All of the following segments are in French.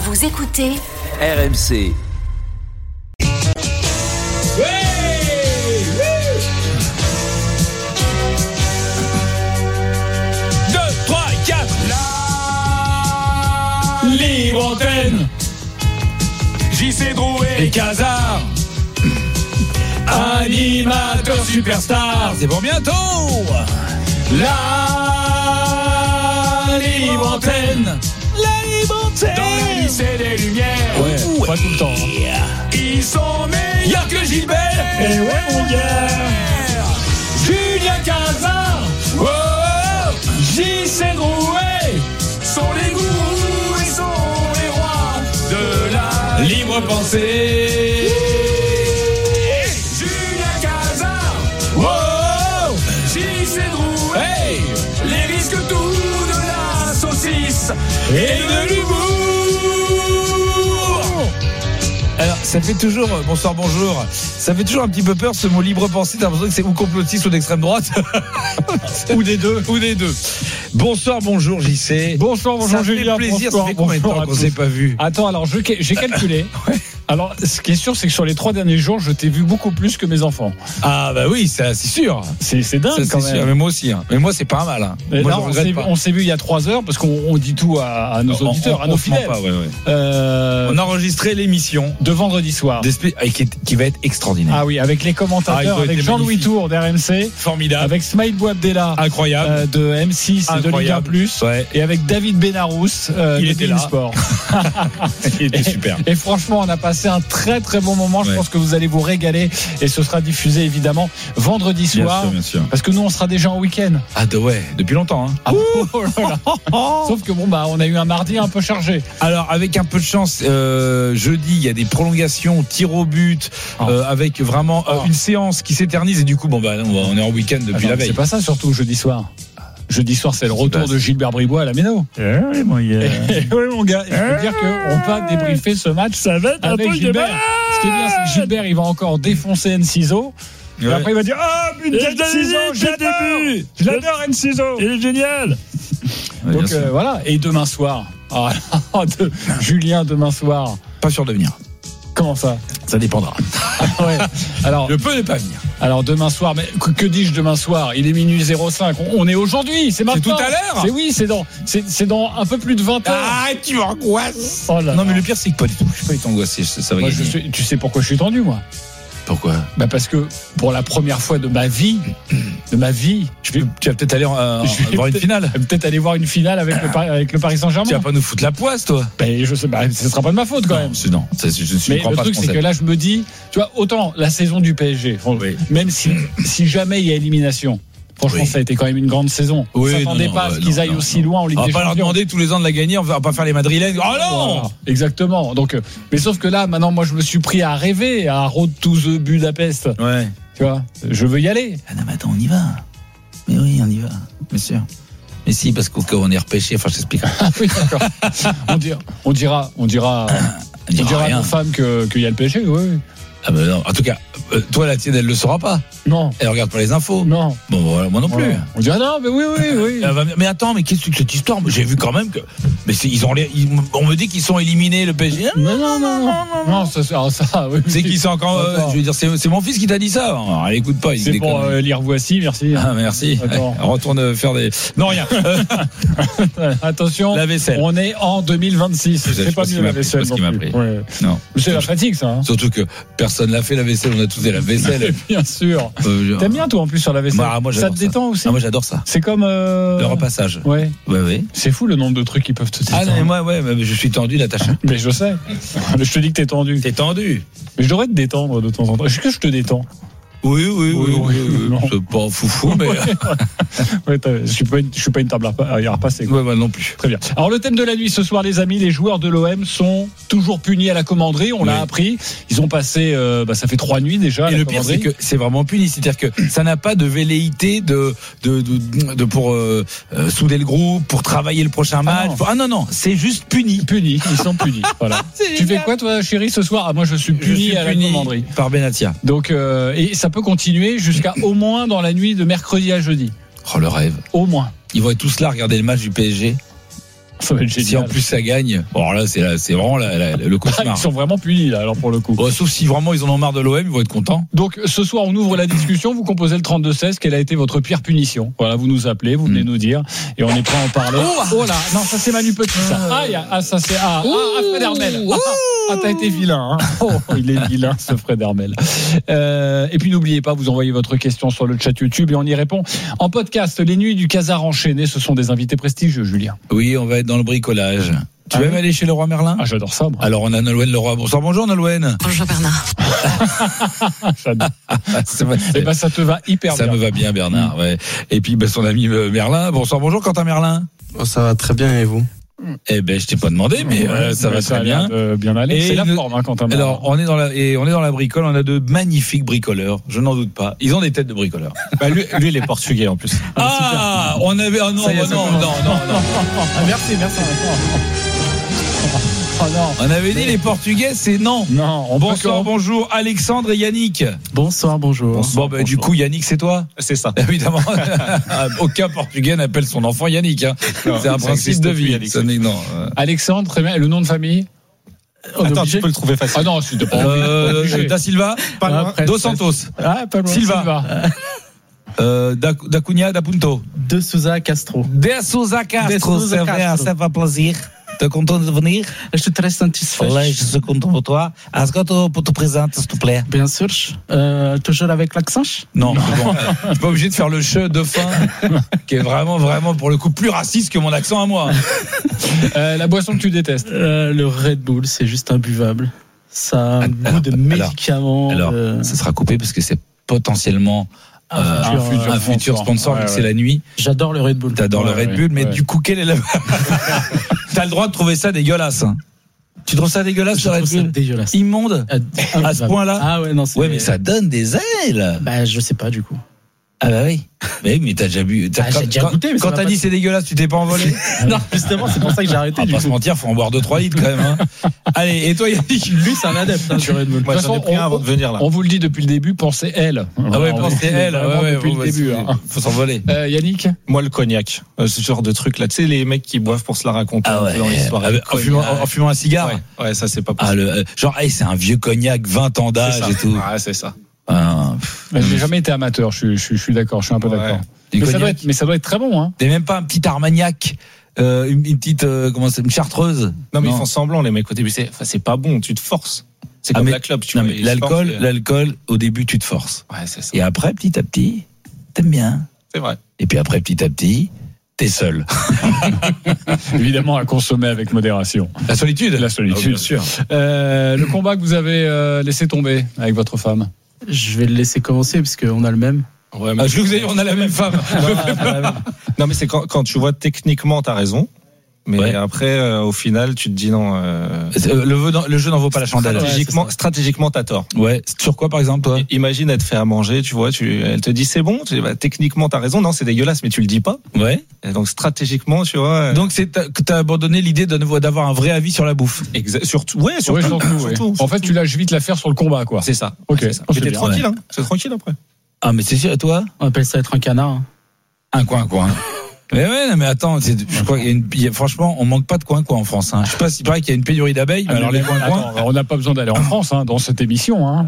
Vous écoutez RMC. Libre antenne, JC Drouet et Casar, animateur superstar, C'est pour bientôt. la libre antenne, dans le lycée des Lumières, Ouais, pas tout le temps. ils sont meilleurs que Gilbert, Et ouais, mon gars. Julien Casar, oh, JC Drouet, sont les gourous et sont les rois de la libre pensée. Julien Casar, oh, JC Drouet, les risques tout de la saucisse et de l'humour. Alors, ça fait toujours, bonsoir, bonjour, ça fait toujours un petit peu peur ce mot libre pensée. T'as l'impression que c'est ou complotiste ou d'extrême droite. Ou des deux. Ou des deux. Bonsoir, bonjour JC. Bonsoir, bonjour Ça Julien. fait plaisir, bonsoir, ça fait combien de temps bonjour à qu'on s'est tous. pas vu? Attends, alors j'ai calculé. Alors, ce qui est sûr, c'est que sur les 3 derniers jours, je t'ai vu beaucoup plus que mes enfants. Ah bah oui, ça c'est sûr. C'est dingue Ça, quand c'est même. sûr. Mais moi aussi, hein. Mais moi c'est pas mal. Hein. Mais Moi là, je regrette pas. on s'est vu il y a 3 heures parce qu'on dit tout à nos auditeurs, à nos on se ment fidèles. pas, ouais. Euh, On a enregistré l'émission de vendredi soir. qui va être extraordinaire. Ah oui, avec les Ah, ils commentateurs, ont avec été Jean-Louis magnifiques. Tour d'RMC, Formidable. avec Smaïl Bouabdella Incroyable. de M6 et de Ligue 1+, Ouais. et avec David Benarous Il de était Bein là. Sport. Il était super. Et franchement, on a passé un très très bon moment. Je Ouais. pense que vous allez vous régaler et ce sera diffusé évidemment vendredi soir. Bien sûr. Parce que nous, on sera déjà en week-end. Ah ouais, depuis longtemps. Hein. Ah, oh là là. Sauf que bon, bah, on a eu un mardi un peu chargé. Alors avec un peu de chance, jeudi il y a des prolongations, tir au but, avec vraiment une séance qui s'éternise et du coup bon bah on est en week-end depuis la veille. C'est pas ça surtout jeudi soir. Jeudi soir, c'est le retour passe de Gilbert Bribois à la Méno. Oui mon gars. Oui, mon gars, il faut dire qu'on va débriefer ce match avec Gilbert. Ce qui est bien, c'est que Gilbert, il va encore défoncer N-Ciso. Et Ouais. après, il va dire ah, putain, N-Ciso, je l'adore, N-Ciso. Il est génial. Donc voilà, et demain soir, Julien, demain soir. Pas sûr de venir. Comment ça? Ça dépendra. Ouais. Alors, Je peux ne pas venir. alors demain soir, mais que dis-je demain soir? Il est minuit 05. On est aujourd'hui, c'est maintenant. tout à l'heure. C'est dans un peu plus de 20 heures. Arrête, tu m'angoisses. Oh là Non mais là. le pire c'est que pas du tout. Je suis pas du tout angoissé. Ça va Moi, gagner. tu sais pourquoi je suis tendu, moi? Pourquoi? Bah parce que pour la première fois de ma vie, je vais Tu vas peut-être aller Je vais voir une finale. peut-être aller voir une finale avec le Paris Tu Saint-Germain. vas pas nous foutre la poisse toi? Ben, je sais, ce sera pas de ma faute quand même. Non, je Mais crois le pas truc, ce c'est que concept. là, je me dis, tu vois, autant la saison du PSG, Oui. même si jamais il y a élimination, franchement, Oui. ça a été quand même une grande saison. On Oui, s'attendait non, pas à ce ouais, qu'ils non, aillent non, aussi non. loin en Ligue On des va pas leur Champions. demander tous les ans de la gagner, on va pas faire les madrilènes. Oh non! Voilà, exactement. Donc, mais sauf que là, maintenant, moi, je me suis pris à rêver à Road to the Budapest. Ouais. Tu vois, je veux y aller. Ah non, mais attends, on y va. Mais oui, on y va, bien sûr. Mais si, parce qu'au cas où on est repêché, enfin, je t'explique. Ah oui, d'accord. on dira à rien. nos femmes qu'il y a le PSG. Oui. Ah ben non, en tout cas, toi, la tienne, elle le saura pas. Non, Elle regarde pas les infos. non. Bon, voilà, moi non plus. Voilà. On dira non, mais oui. Elle va- Mais attends, mais qu'est-ce que cette histoire? J'ai vu quand même que. Mais on me dit qu'ils sont éliminés, le PSG. Non, ça, oui. C'est qui c'est encore. Attends. Je veux dire, c'est mon fils qui t'a dit ça. Alors, elle écoute pas. Il C'est pour déconne. lire Voici, merci. Ah, merci. Attends. Ouais, retourne faire des. Non, rien. Attention, La vaisselle. on est en 2026. Je sais C'est pas pas ce mieux qu'il la m'a pris, vaisselle. je sais pas ce non qu'il m'a plus. pris. Ouais. Non. C'est la fatigue, ça. Hein. Surtout que personne l'a fait la vaisselle. On a tous fait la vaisselle. Bien sûr. Genre- T'aimes bien toi en plus sur la vaisselle. Moi, ça j'adore te détend aussi. Ah, moi, j'adore ça. C'est comme Le repassage. Ouais. Ouais. C'est fou le nombre de trucs qui peuvent te détendre. Ah, non, mais moi, mais je suis tendu, Natacha. Mais je sais. Je te dis que t'es tendu. T'es tendu. Mais je devrais te détendre de temps en temps. Est-ce que je te détends? Oui. Non. C'est pas foufou, mais. Ouais, je suis pas une table à repasser. Ouais, moi non plus. Très bien. Alors le thème de la nuit ce soir, les amis, les joueurs de l'OM sont toujours punis à la commanderie. On l'a Oui. appris. Ils ont passé, ça fait 3 nuits déjà. À Et la le pire, c'est commanderie. que c'est vraiment puni. C'est-à-dire que ça n'a pas de velléité de pour souder le groupe, pour travailler le prochain match. non. Non, c'est juste puni. Punis, ils sont punis. Voilà. Tu fais quoi toi, chérie, ce soir? Ah, moi, je suis puni à la commanderie. par Benatia. Donc, et ça peut continuer jusqu'à au moins dans la nuit de mercredi à jeudi. Oh, le rêve. Au moins. Ils vont être tous là regarder le match du PSG. Ça va être génial. Si en plus ça gagne, alors là c'est vraiment le cauchemar. Ils sont vraiment punis là, alors pour le coup. Bon, sauf si vraiment ils en ont marre de l'OM, ils vont être contents. Donc ce soir on ouvre la discussion, vous composez le 32-16, quelle a été votre pire punition? Voilà, vous nous appelez, vous venez nous dire et on est prêt à en parler. Oh là, non, ça c'est Manu Petit ça. Ça c'est Fred Hermel. T'as été vilain, hein. Oh, il est vilain ce Fred Hermel. Et puis n'oubliez pas, vous envoyez votre question sur le chat YouTube et on y répond en podcast. Les nuits du Casar enchaîné, ce sont des invités prestigieux, Julien. Oui, on va être dans le bricolage. Tu veux même aller chez Leroy Merlin? Ah, j'adore ça, moi. Alors on a Nolwenn Leroy. Bonsoir, bonjour Nolwenn. Bonjour Bernard. Et ben ça te va hyper bien. Ça me va bien Bernard, ouais. Et puis son ami Merlin. Bonsoir, bonjour Quentin Merlin. Oh, ça va très bien et vous? Eh ben je t'ai pas demandé, mais ça va très bien. Bien aller. Et c'est la forme, hein, Quentin Merlin. Alors on est dans la bricole. On a de magnifiques bricoleurs. Je n'en doute pas. Ils ont des têtes de bricoleurs. Lui il est portugais en plus. On avait non. Merci. Oh non. On avait dit les Portugais, c'est non. Non. Bonjour Alexandre et Yannick. Bonsoir, bonjour. Du coup Yannick c'est toi? C'est ça. Évidemment. Aucun Portugais n'appelle son enfant Yannick. Hein. C'est un principe de vie. Alexandre, très bien. Et le nom de famille? Attends, tu peux le trouver facile. Ah non, c'est pas Da Silva, Dos Santos, Silva, da Cunha, da Punto, De Souza Castro. De Souza Castro, c'est vrai, ça fait plaisir. T'es content de venir? Je suis très satisfait. Là, je suis content pour toi. Est-ce que tu te présentes, s'il te plaît? Bien sûr. Toujours avec l'accent? Non. Bon, je suis pas obligé de faire le che de fin, qui est vraiment, pour le coup, plus raciste que mon accent à moi. La boisson que tu détestes? Le Red Bull, c'est juste imbuvable. Ça a un goût de médicament. Alors, ça sera coupé parce que c'est potentiellement un futur sponsor, vu que c'est la nuit. J'adore le Red Bull. T'adores le Red Bull, mais du coup, quelle est la... T'as le droit de trouver ça dégueulasse. Hein. Tu trouves ça dégueulasse, le Red Bull? Dégueulasse. Immonde? À ce point-là? Ah ouais, non, c'est... Ouais, mais ça donne des ailes. Bah, je sais pas, du coup. Ah bah oui. Mais t'as déjà bu. J'ai déjà goûté, mais quand t'as dit c'est dégueulasse, tu t'es pas envolé? Non, justement, c'est pour ça que j'ai arrêté. On va pas se mentir, faut en boire 2-3 litres quand même. Hein. Allez, et toi Yannick? Lui, c'est un adepte du Red Bull. Moi, j'en ai pris un avant de venir là. On vous le dit depuis le début, pensez elle. Ah ouais, pensez elle. Ouais, depuis le début. Faut s'envoler. Yannick? Moi, le cognac. Ce genre de truc là. Tu sais, les mecs qui boivent pour se la raconter dans l'histoire. En fumant un cigare? Ouais, ça, c'est pas possible. Genre, c'est un vieux cognac, 20 ans d'âge et tout. Ah, c'est ça. J'ai jamais été amateur, je suis d'accord, je suis un peu d'accord. Mais ça doit être très bon, hein. T'es même pas un petit Armagnac, une petite, une chartreuse? Non, mais ils font semblant, les mecs, au début, c'est pas bon, tu te forces. C'est comme la clope, tu vois. L'alcool, au début, tu te forces. Ouais, c'est ça. Et après, petit à petit, t'aimes bien. C'est vrai. Et puis après, petit à petit, t'es seul. Évidemment, à consommer avec modération. La solitude, bien sûr. Le combat que vous avez laissé tomber avec votre femme? Je vais le laisser commencer parce qu'on a le même. Ouais, mais je vous ai dit, on a la même femme. Non, mais c'est quand tu vois techniquement, t'as raison. Mais après, au final, tu te dis non. Le jeu n'en vaut pas la chandelle. Stratégiquement, t'as tort. Ouais. Sur quoi, par exemple, toi? Imagine, elle te fait à manger, tu vois, elle te dit c'est bon. Tu dis, techniquement, t'as raison. Non, c'est dégueulasse, mais tu le dis pas. Ouais. Et donc, stratégiquement, tu vois. Donc, t'as abandonné l'idée d'avoir un vrai avis sur la bouffe. Surtout. En fait, tu lâches vite l'affaire sur le combat, quoi. C'est ça. Ok. Mais t'es tranquille, hein. C'est tranquille après. Ah, mais c'est sûr, toi? On appelle ça être un canard. Un coin. Mais ouais, mais attends, je crois franchement, on manque pas de coin en France. Hein. Je sais pas s'il paraît qu'il y a une pénurie d'abeilles, mais alors les coins. On n'a pas besoin d'aller en France, hein, dans cette émission. Hein.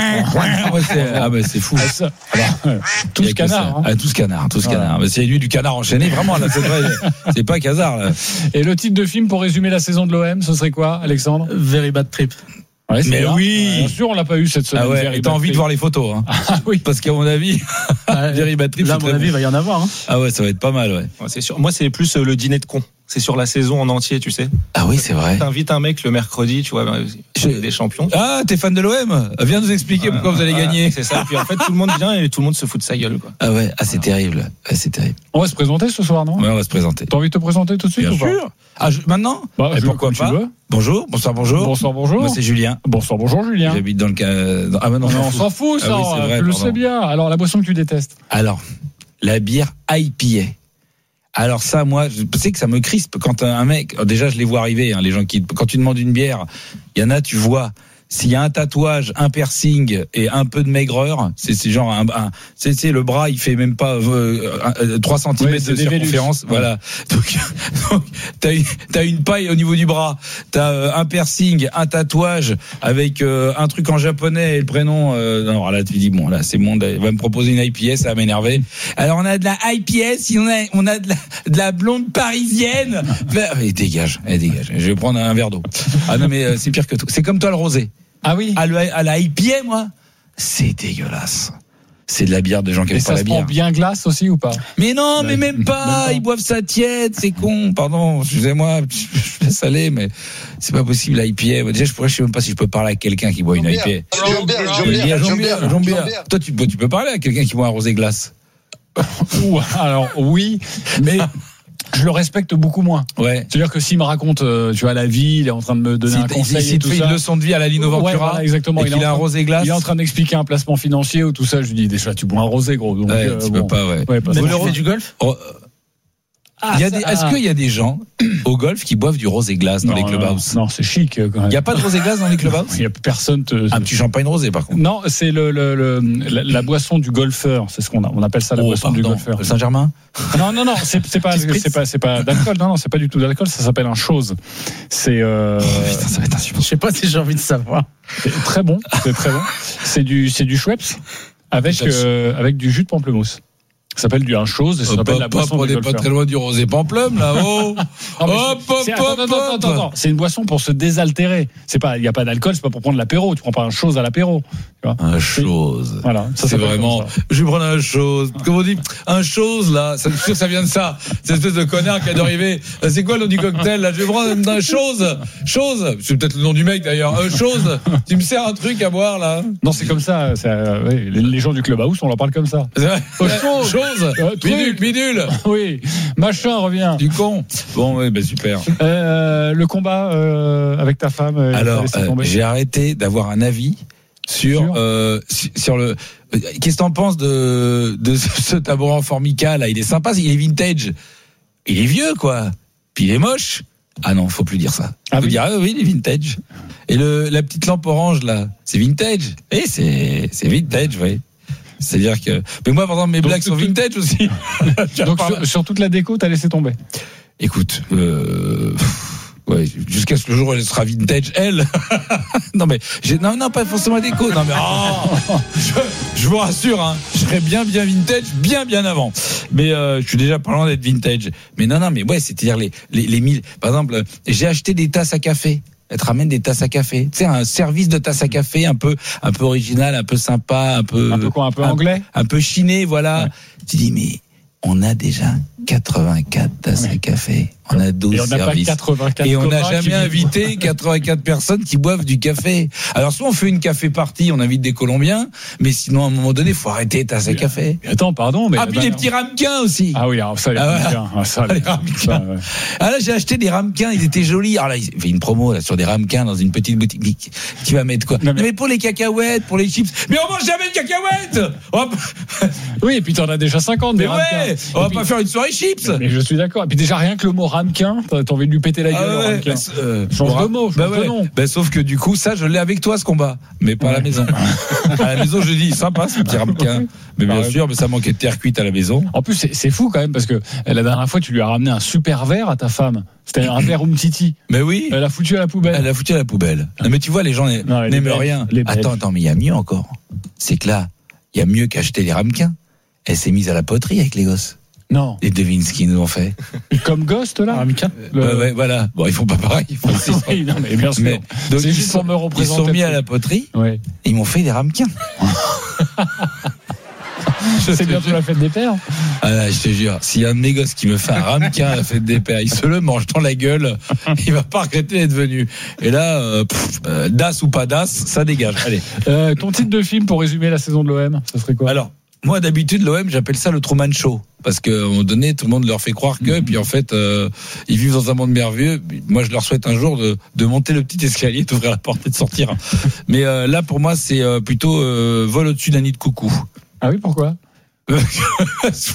C'est fou. Tous canards. Hein. Tous canards. Mais c'est lui du canard enchaîné, vraiment là, c'est vrai. C'est pas Casar là. Et le titre de film pour résumer la saison de l'OM, ce serait quoi, Alexandre? Very Bad Trip. Ouais, mais bien. Oui, bien sûr, on l'a pas eu cette semaine. Ah ouais, t'as envie de voir les photos, hein. Ah oui, parce qu'à mon avis, Very Bad Trip, là, à mon avis, il va y en avoir. Hein. Ah ouais, ça va être pas mal, ouais. C'est sûr. Moi, c'est plus le dîner de con. C'est sur la saison en entier, tu sais. Ah oui, c'est vrai. T'invites un mec le mercredi, tu vois, des champions. Ah, t'es fan de l'OM? Viens nous expliquer pourquoi vous allez gagner. C'est ça. Puis en fait, tout le monde vient et tout le monde se fout de sa gueule, quoi. Ah ouais, c'est terrible. C'est terrible. On va se présenter ce soir, non? Ouais, on va se présenter. T'as envie de te présenter tout de suite? Bien ou pas? sûr. Maintenant? Et pourquoi pas? Bonjour. Bonsoir. Moi, c'est Julien. Bonjour, Julien. J'habite dans le Ah, non, on s'en fout, ça. Ah, oui, c'est vrai, je le sais bien. Alors, la boisson que tu détestes? Alors, la bière IPA. Alors ça, moi, je sais que ça me crispe quand un mec, déjà je les vois arriver, hein, les gens quand tu demandes une bière, il y en a, tu vois, s'il y a un tatouage, un piercing et un peu de maigreur, c'est genre c'est le bras, il fait même pas 3 cm de circonférence. Voilà. Donc t'as une paille au niveau du bras, t'as un piercing, un tatouage avec un truc en japonais et le prénom. Non, là tu dis bon, là c'est bon, il va me proposer une IPS, ça va m'énerver. Alors on a de la IPS, on a de la blonde parisienne. Et dégage. Je vais prendre un verre d'eau. Ah non mais c'est pire que tout. C'est comme toi le rosé. Ah oui. À la IPA, moi, c'est dégueulasse. C'est de la bière de gens qui n'aiment pas la bière. Ça se prend bien glace aussi ou pas? Mais non, mais même pas. Ils boivent ça tiède, c'est con. Pardon, excusez-moi, je laisse aller, mais c'est pas possible l'IPA. Déjà, je sais même pas si je peux parler à quelqu'un qui boit une IPA. Jean-Pierre. Toi, tu peux parler à quelqu'un qui boit un rosé glace. Alors oui, mais je le respecte beaucoup moins. Ouais. C'est-à-dire que s'il me raconte, tu vois, la vie, il est en train de me donner un conseil. S'il te fait une leçon de vie à la Lino Ventura, voilà, exactement. Et qu'il a un rosé glace. Il est en train d'expliquer un placement financier ou tout ça. Je lui dis déjà, tu bois un rosé, gros. Donc, tu peux pas, ouais. Vous le du golf? Est-ce qu'il y a des gens au golf qui boivent du rosé glace dans les clubhouse? Non, c'est chic quand même. Il n'y a pas de rosé glace dans les clubhouse? Il n'y a personne. Un petit champagne rosé par contre. Non, c'est la boisson du golfeur. C'est ce qu'on appelle ça, la boisson du golfeur. Le Saint-Germain? Non, c'est pas d'alcool. Non, c'est pas du tout d'alcool. Ça s'appelle un chose. C'est. Putain, ça va être insupportable. Je sais pas si j'ai envie de savoir. C'est très bon. C'est du Schweppes avec du jus de pamplemousse. Ça s'appelle un chose, ça s'appelle la boisson du golfeur. Pas très loin du rosé pamplume là. Attends. C'est une boisson pour se désaltérer. Il y a pas d'alcool, c'est pas pour prendre l'apéro. Tu prends pas un chose à l'apéro. Un chose. Voilà. C'est vraiment. Je vais prendre un chose. Comment on dit? Un chose là. C'est sûr que ça vient de ça. Cette espèce de connard qui a d'arriver. C'est quoi le nom du cocktail là? Je vais prendre un chose. Chose. C'est peut-être le nom du mec d'ailleurs. Chose. Tu me sers un truc à boire là? Non, c'est comme ça. Les gens du clubhouse, on leur parle comme ça. Chose. Bidule. Oui, machin revient. Du con. Bon, oui, super. Le combat avec ta femme. Alors, j'ai arrêté d'avoir un avis sur le. Qu'est-ce que t'en penses de ce tabouret en formica là? Il est sympa, il est vintage. Il est vieux quoi. Puis il est moche. Ah non, faut plus dire ça. Faut dire oui, il est vintage. Et la petite lampe orange là, c'est vintage. Et c'est vintage, oui. C'est-à-dire que. Mais moi, par exemple, mes blagues sont vintage aussi. Donc, sur toute la déco, t'as laissé tomber? Écoute, ouais, jusqu'à ce jour où elle sera vintage, elle. Non, mais, non, pas forcément déco. Non, mais, je vous rassure, hein, je serais bien vintage, bien avant. Mais, je suis déjà pas loin d'être vintage. Mais non, mais ouais, c'est-à-dire les 1000. Par exemple, j'ai acheté des tasses à café. Elle te ramène des tasses à café. Tu sais, un service de tasses à café un peu original, un peu sympa, un peu anglais, un peu chiné, voilà. Ouais. Tu dis, mais on a déjà 84 tasses à café. On a 12 services. Et on n'a jamais invité 84 personnes qui boivent du café. Alors, soit on fait une café party, on invite des Colombiens, mais sinon, à un moment donné, il faut arrêter les tasses à café. Attends, pardon, mais. Puis les petits ramequins aussi. Ah oui, alors ça, les ramequins. Les ramequins. Ah là, j'ai acheté des ramequins, ils étaient jolis. Alors là, il fait une promo là, sur des ramequins dans une petite boutique. Tu vas mettre quoi? Non, mais pour les cacahuètes, pour les chips. Mais on mange jamais de cacahuètes! Oui, et puis t'en as déjà 50 des ramequins. Ouais, on va pas faire une soirée chips. Mais je suis d'accord. Et puis déjà, rien que le mot ramequin, t'as envie de lui péter la gueule, ramequin. Change de mot, change de nom. Sauf que du coup, ça, je l'ai avec toi, ce combat. Mais pas à la maison. À la maison, je dis, sympa, ce petit ramequin. Mais bien sûr, mais ça manquait de terre cuite à la maison. En plus, c'est fou quand même, parce que la dernière fois, tu lui as ramené un super verre à ta femme. C'était un verre Umtiti. Mais oui. Elle l'a foutu à la poubelle. Non, mais tu vois, les gens n'aiment rien. Attends, mais il y a mieux encore. C'est que là, il y a mieux qu'acheter les ramequins. Elle s'est mise à la poterie avec les gosses. Non. Et devine ce qu'ils nous ont fait. Comme Ghost, là? Ramequin. Ouais, voilà. Bon, ils font pas pareil. Oui, non, mais bien sûr. Donc, c'est juste pour me représenter. Ils sont mis à la poterie. Ouais. Et ils m'ont fait des ramequins. C'est bientôt la fête des pères. Ah là, je te jure, s'il y a un de mes gosses qui me fait un ramequin à la fête des pères, il se le mange dans la gueule, il va pas regretter d'être venu. Et là, DAS ou pas DAS, ça dégage. Allez. Ton titre de film pour résumer la saison de l'OM, ça serait quoi? Alors, moi d'habitude l'OM, j'appelle ça le Truman Show, parce qu'à un moment donné, tout le monde leur fait croire que, puis en fait, ils vivent dans un monde merveilleux. Moi, je leur souhaite un jour de monter le petit escalier, d'ouvrir la porte et de sortir. Mais là, pour moi, c'est plutôt vol au-dessus d'un nid de coucou. Ah oui, pourquoi?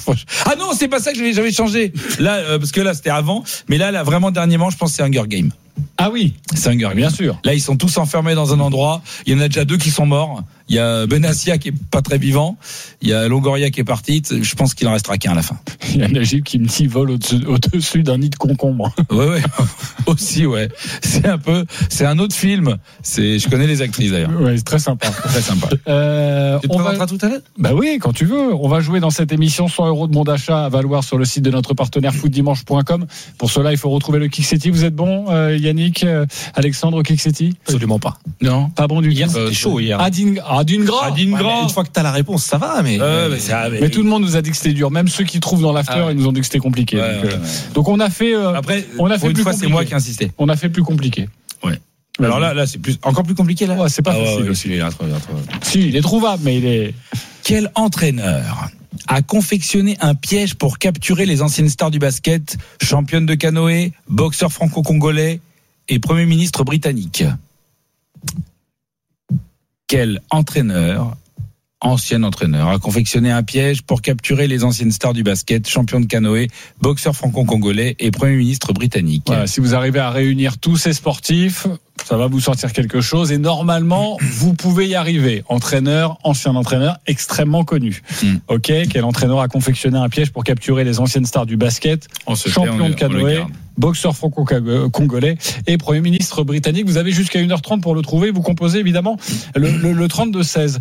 Ah non, c'est pas ça que j'avais changé. Là, parce que là, c'était avant. Mais là, vraiment, dernièrement, je pense que c'est Hunger Game. Ah oui, C'est Hunger Games. bien sûr. Là, ils sont tous enfermés dans un endroit. Il y en a déjà 2 qui sont morts. Il y a Benassia qui est pas très vivant. Il y a Longoria qui est parti. Je pense qu'il en restera qu'un à la fin. Il y a Najib qui me dit vol au-dessus d'un nid de concombre. Ouais. Aussi, ouais. C'est un autre film. Je connais les actrices d'ailleurs. Ouais, c'est très sympa. Très sympa. Tu te présenteras tout à l'heure? Bah oui, quand tu veux. On va jouer dans cette émission 100 € de bon d'achat à valoir sur le site de notre partenaire footdimanche.com. Pour cela, il faut retrouver le Kick-City. Vous êtes bon, Yannick, Alexandre, au Kick-City? Absolument pas. Non. Pas bon du tout. Hier, c'était chaud hier. Adingra. Une fois que t'as la réponse, ça va, mais. Mais tout le monde nous a dit que c'était dur. Même ceux qui trouvent dans l'after, ils nous ont dit que c'était compliqué. Donc on a fait. Après, on a fait une plus fois, compliqué. c'est moi qui ai insisté. On a fait plus compliqué. Ouais. Alors là, c'est encore plus compliqué là. Ouais, c'est pas facile. Aussi. Si, il est trouvable, mais il est. Quel entraîneur a confectionné un piège pour capturer les anciennes stars du basket, championne de canoë, boxeur franco-congolais et Premier ministre britannique? Quel ancien entraîneur, a confectionné un piège pour capturer les anciennes stars du basket, champion de canoë, boxeur franco-congolais et Premier ministre britannique? Voilà, si vous arrivez à réunir tous ces sportifs, ça va vous sortir quelque chose et normalement, vous pouvez y arriver. Entraîneur, ancien entraîneur, extrêmement connu. Ok, quel entraîneur a confectionné un piège pour capturer les anciennes stars du basket, champion de canoë, boxeur franco-congolais et Premier ministre britannique? Vous avez jusqu'à 1h30 pour le trouver. Vous composez évidemment le 32-16.